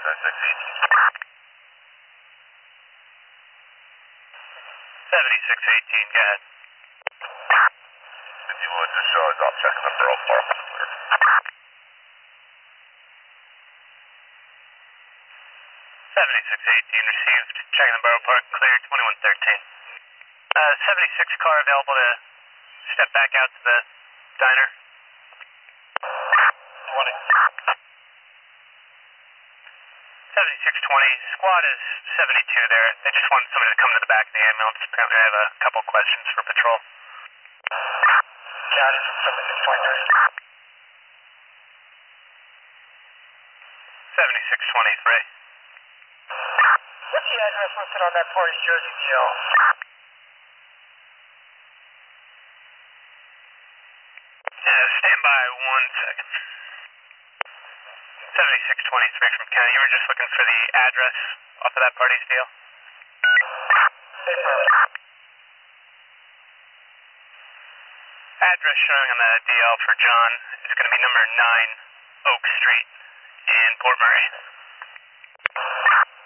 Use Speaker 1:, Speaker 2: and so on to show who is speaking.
Speaker 1: 7618, go ahead.
Speaker 2: If you would just show us, I'll check the Borough Park.
Speaker 1: 7618 received. Checking the Borough Park, clear, 2113. 76 car available to step back out to the diner.
Speaker 2: 20.
Speaker 1: 7620, squad is 72 there. They just wanted somebody to come to the back of the ambulance. Apparently I have a couple questions for patrol.
Speaker 2: County 7623.
Speaker 1: 7623.
Speaker 2: What's the address listed on that party's Jersey deal?
Speaker 1: Stand by 1 second. 7623 from County. You were just looking for the address off of that party's deal? Address showing on the DL for John is going to be number 9 Oak Street in Port Murray.